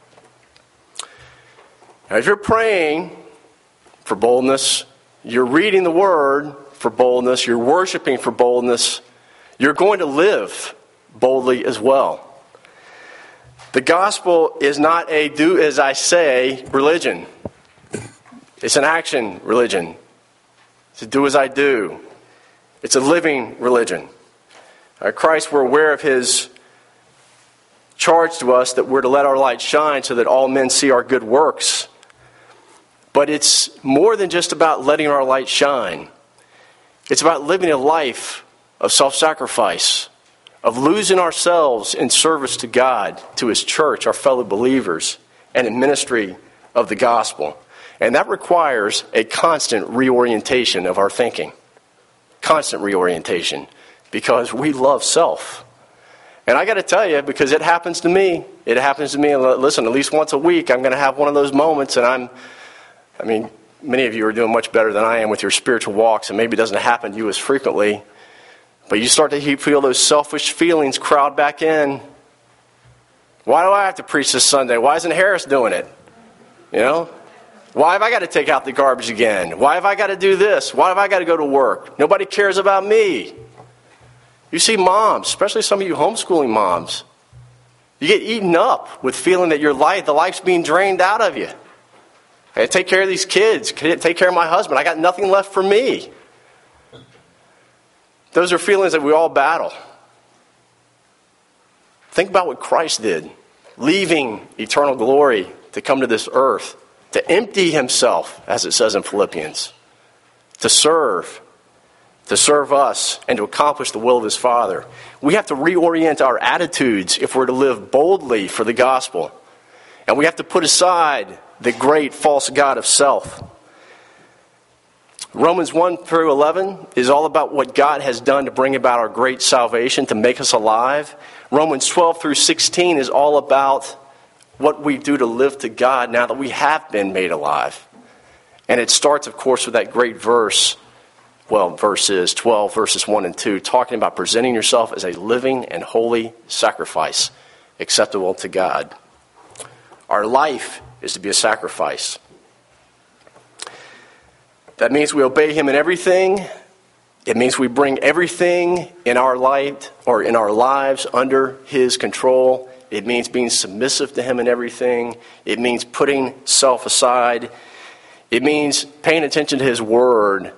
Now, if you're praying for boldness, you're reading the Word for boldness, you're worshiping for boldness, you're going to live boldly as well. The gospel is not a do as I say religion. It's an action religion. It's a do as I do. It's a living religion. Christ, we're aware of his charge to us that we're to let our light shine so that all men see our good works. But it's more than just about letting our light shine. It's about living a life of self-sacrifice, of losing ourselves in service to God, to his church, our fellow believers, and in ministry of the gospel. And that requires a constant reorientation of our thinking. Constant reorientation. Because we love self. And I got to tell you, because it happens to me. It happens to me. Listen, at least once a week, I'm going to have one of those moments, and many of you are doing much better than I am with your spiritual walks, and maybe it doesn't happen to you as frequently. But you start to feel those selfish feelings crowd back in. Why do I have to preach this Sunday? Why isn't Harris doing it? You know? Why have I got to take out the garbage again? Why have I got to do this? Why have I got to go to work? Nobody cares about me. You see moms, especially some of you homeschooling moms, you get eaten up with feeling that the life's being drained out of you. I take care of these kids, take care of my husband. I got nothing left for me. Those are feelings that we all battle. Think about what Christ did, leaving eternal glory to come to this earth, to empty himself, as it says in Philippians, to serve us, and to accomplish the will of his Father. We have to reorient our attitudes if we're to live boldly for the gospel. And we have to put aside the great false god of self. Romans 1 through 11 is all about what God has done to bring about our great salvation, to make us alive. Romans 12 through 16 is all about what we do to live to God now that we have been made alive. And it starts, of course, with that great verse, verses 12, verses 1 and 2, talking about presenting yourself as a living and holy sacrifice, acceptable to God. Our life is to be a sacrifice. That means we obey him in everything. It means we bring everything in our light or in our lives under his control. It means being submissive to him in everything. It means putting self aside. It means paying attention to his word.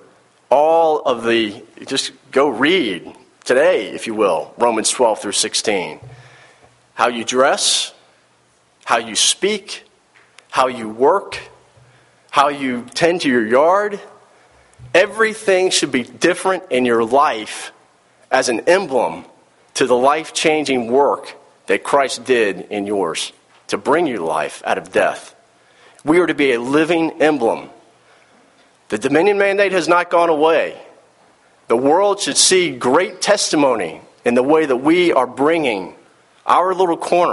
Just go read today, if you will, Romans 12 through 16. How you dress, how you speak, how you work, how you tend to your yard. Everything should be different in your life as an emblem to the life-changing work that Christ did in yours to bring you life out of death. We are to be a living emblem. The Dominion Mandate has not gone away. The world should see great testimony in the way that we are bringing our little corner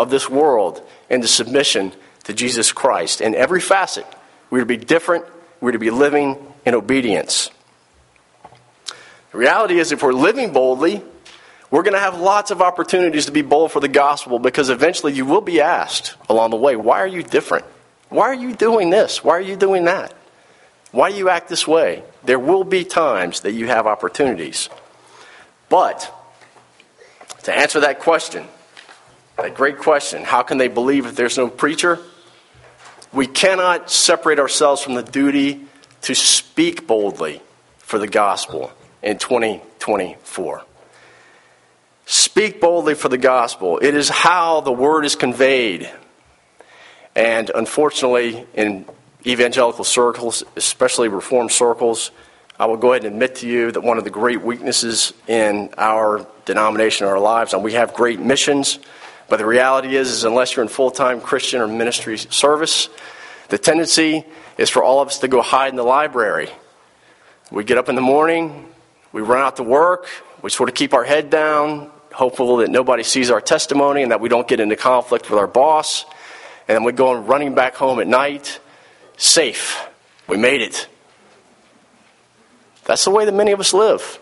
of this world into submission to Jesus Christ. In every facet, we're to be different. We're to be living in obedience. The reality is, if we're living boldly, we're going to have lots of opportunities to be bold for the gospel, because eventually you will be asked along the way, why are you different? Why are you doing this? Why are you doing that? Why do you act this way? There will be times that you have opportunities. But to answer that question, that great question, how can they believe if there's no preacher? We cannot separate ourselves from the duty to speak boldly for the gospel in 2024. Speak boldly for the gospel. It is how the word is conveyed. And unfortunately, in evangelical circles, especially Reformed circles, I will go ahead and admit to you that one of the great weaknesses in our denomination, our lives, and we have great missions, but the reality is unless you're in full-time Christian or ministry service, the tendency is for all of us to go hide in the library. We get up in the morning, we run out to work, we sort of keep our head down, hopeful that nobody sees our testimony and that we don't get into conflict with our boss. And then we go running back home at night, safe. We made it. That's the way that many of us live.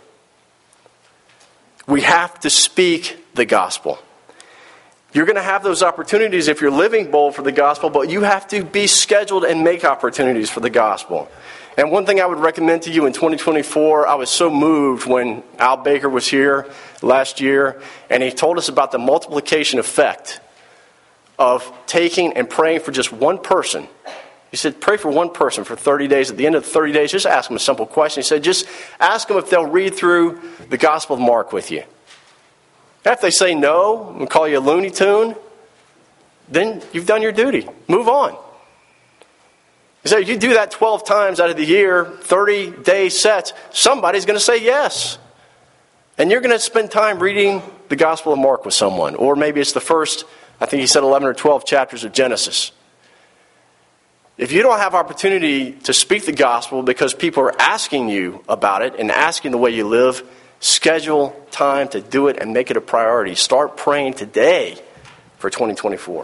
We have to speak the gospel. You're going to have those opportunities if you're living bold for the gospel, but you have to be scheduled and make opportunities for the gospel. And one thing I would recommend to you in 2024, I was so moved when Al Baker was here last year, and he told us about the multiplication effect of taking and praying for just one person. He said, pray for one person for 30 days. At the end of the 30 days, just ask them a simple question. He said, just ask them if they'll read through the Gospel of Mark with you. If they say no and call you a Looney Tune, then you've done your duty. Move on. He said, you do that 12 times out of the year, 30-day sets, somebody's going to say yes. And you're going to spend time reading the Gospel of Mark with someone. Or maybe it's the first, I think he said 11 or 12 chapters of Genesis. If you don't have opportunity to speak the gospel because people are asking you about it and asking the way you live, schedule time to do it and make it a priority. Start praying today for 2024.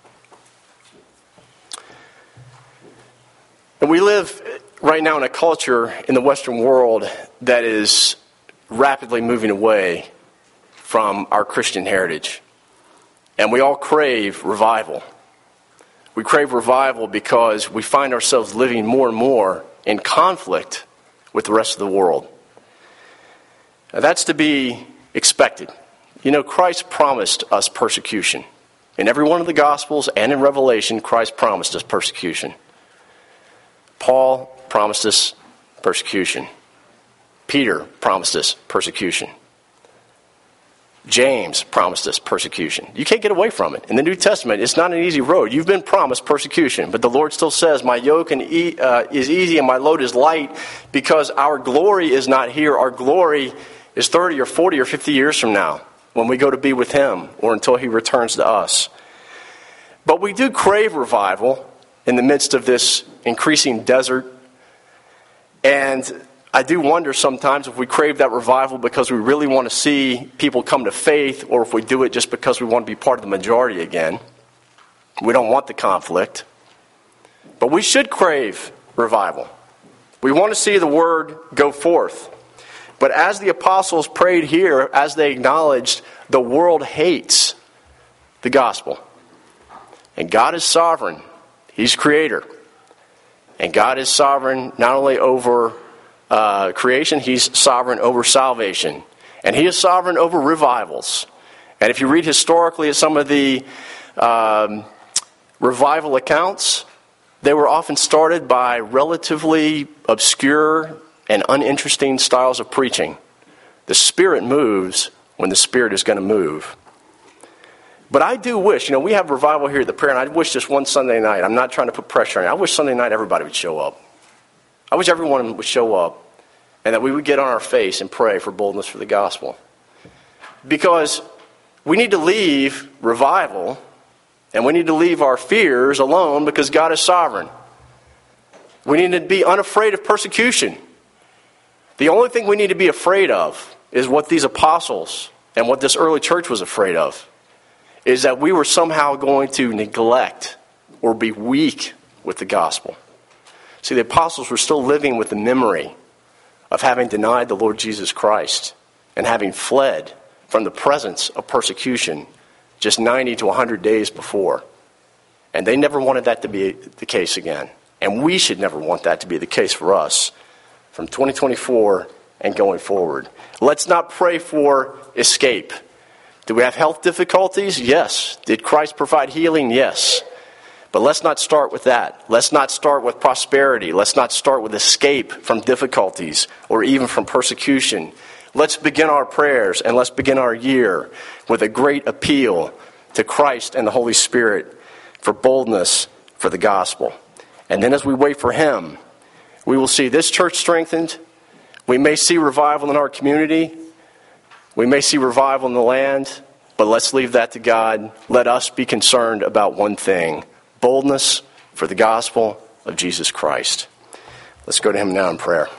And we live right now in a culture in the Western world that is rapidly moving away from our Christian heritage. And we all crave revival. We crave revival because we find ourselves living more and more in conflict with the rest of the world. Now, that's to be expected. You know, Christ promised us persecution. In every one of the Gospels and in Revelation, Christ promised us persecution. Paul promised us persecution. Peter promised us persecution. James promised us persecution. You can't get away from it. In the New Testament, it's not an easy road. You've been promised persecution, but the Lord still says, my yoke is easy and my load is light, because our glory is not here. Our glory is 30 or 40 or 50 years from now when we go to be with Him or until He returns to us. But we do crave revival in the midst of this increasing desert. And I do wonder sometimes if we crave that revival because we really want to see people come to faith, or if we do it just because we want to be part of the majority again. We don't want the conflict. But we should crave revival. We want to see the word go forth. But as the apostles prayed here, as they acknowledged, the world hates the gospel. And God is sovereign. He's creator. And God is sovereign not only over creation, He's sovereign over salvation. And He is sovereign over revivals. And if you read historically at some of the revival accounts, they were often started by relatively obscure and uninteresting styles of preaching. The Spirit moves when the Spirit is going to move. But I do wish, we have revival here at the prayer, and I wish just one Sunday night, I'm not trying to put pressure on you, I wish Sunday night everybody would show up. I wish everyone would show up and that we would get on our face and pray for boldness for the gospel. Because we need to leave revival and we need to leave our fears alone because God is sovereign. We need to be unafraid of persecution. The only thing we need to be afraid of is what these apostles and what this early church was afraid of. is that we were somehow going to neglect or be weak with the gospel. See, the apostles were still living with the memory of having denied the Lord Jesus Christ and having fled from the presence of persecution just 90 to 100 days before. And they never wanted that to be the case again. And we should never want that to be the case for us from 2024 and going forward. Let's not pray for escape. Do we have health difficulties? Yes. Did Christ provide healing? Yes. But let's not start with that. Let's not start with prosperity. Let's not start with escape from difficulties or even from persecution. Let's begin our prayers and let's begin our year with a great appeal to Christ and the Holy Spirit for boldness for the gospel. And then as we wait for Him, we will see this church strengthened. We may see revival in our community. We may see revival in the land. But let's leave that to God. Let us be concerned about one thing: boldness for the gospel of Jesus Christ. Let's go to Him now in prayer.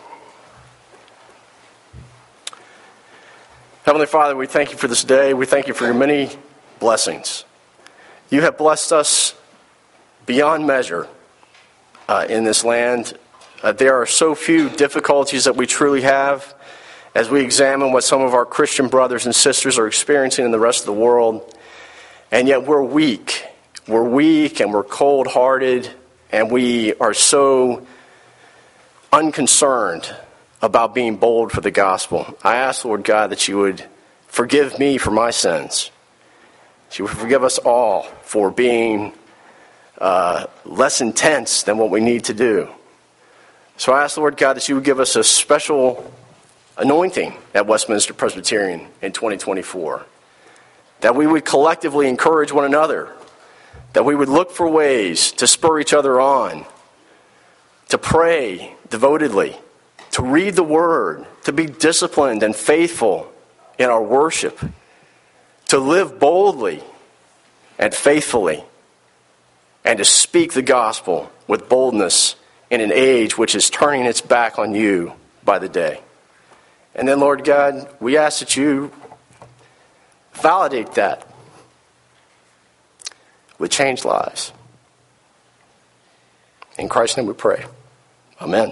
Heavenly Father, we thank You for this day. We thank You for Your many blessings. You have blessed us beyond measure in this land. There are so few difficulties that we truly have as we examine what some of our Christian brothers and sisters are experiencing in the rest of the world. And yet we're weak. We're weak and we're cold-hearted, and we are so unconcerned about being bold for the gospel. I ask, Lord God, that You would forgive me for my sins. That You would forgive us all for being less intense than what we need to do. So I ask, Lord God, that You would give us a special anointing at Westminster Presbyterian in 2024. That we would collectively encourage one another. That we would look for ways to spur each other on. To pray devotedly. To read the Word. To be disciplined and faithful in our worship. To live boldly and faithfully. And to speak the gospel with boldness in an age which is turning its back on You by the day. And then, Lord God, we ask that You validate that with changed lives. In Christ's name we pray. Amen.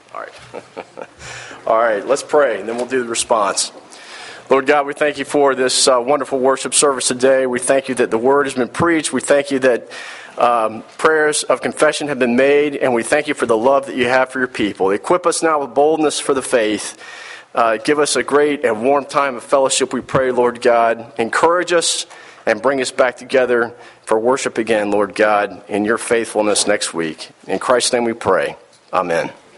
All right. All right, let's pray, and then we'll do the response. Lord God, we thank you for this wonderful worship service today. We thank you that the word has been preached. We thank you that prayers of confession have been made, and we thank you for the love that you have for your people. Equip us now with boldness for the faith. Give us a great and warm time of fellowship, we pray, Lord God. Encourage us and bring us back together for worship again, Lord God, in your faithfulness next week. In Christ's name we pray. Amen.